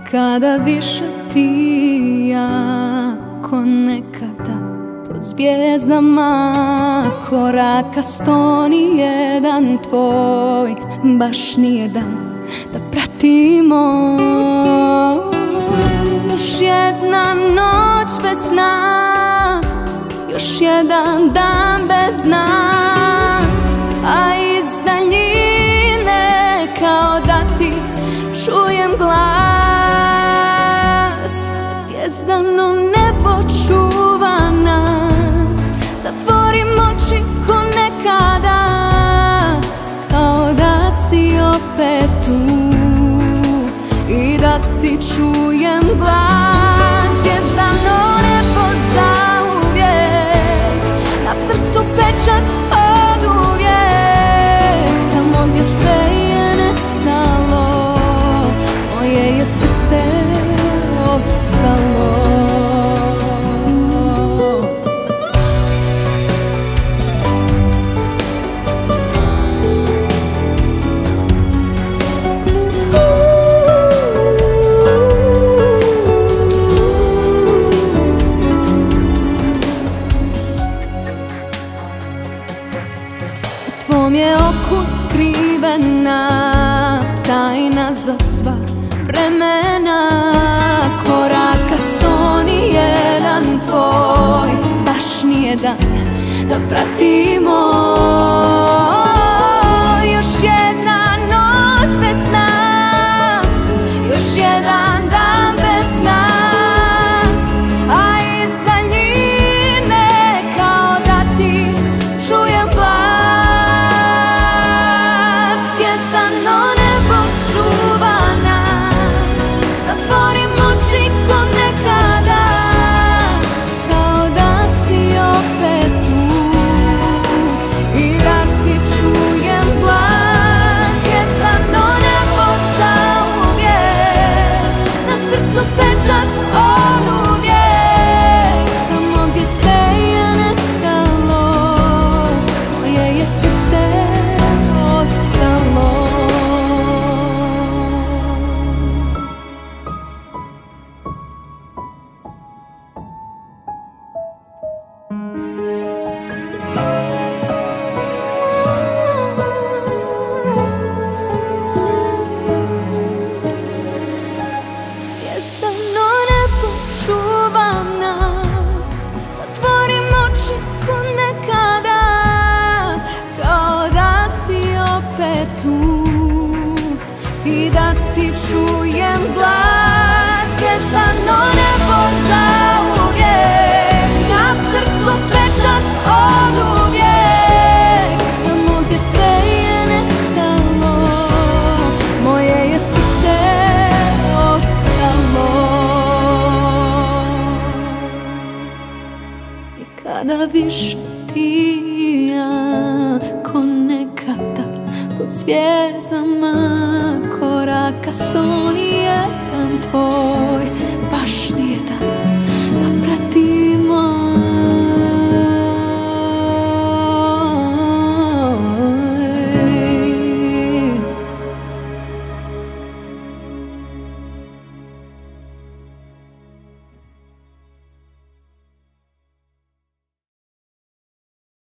Nikada više ti i ja ko nekada pod zvijezdama, koraka sto ni jedan tvoj, baš nijedan da pratimo. Još jedna noć bez sna, još jedan dan bez nas, a iz daljine kao da ti čujem glas. Zvijezdano nebo čuva nas, zatvorim oči ko nekada, kao da si opet tu i da ti čujem glas. Zvijezdano nebo zauvijek, na srcu pečat od uvijek, tamo gdje sve je nestalo, moje je srce ostalo. U tvom je oku skrivena tajna za sva vremena, koraka sto ni jedan tvoj, baš nijedan da pratimo. Još jedna noć bez sna, još jedan dan bez nas, a iz daljine kao da ti čujem glas. Zvijezdano nebo čuva nas, zatvorim oči ko nekada, kao da si opet tu i da ti čujem glas. Zvijezdano nebo zauvijek, na srcu pečat od uvijek, tamo gdje sve je nestalo, moje je srce ostalo. Zvijezdano nebo čuva nas, zatvorim oči ko nekada, kao da si opet tu i da ti čujem glas. Zvijezdano nebo zauvijek, na srcu pečat od uvijek, tamo gdje sve je nestalo, moje je srce ostalo. I kada više ti i ja ko nekada pod zvijezdama, koraka sto ni jedan tvoj, baš nijedan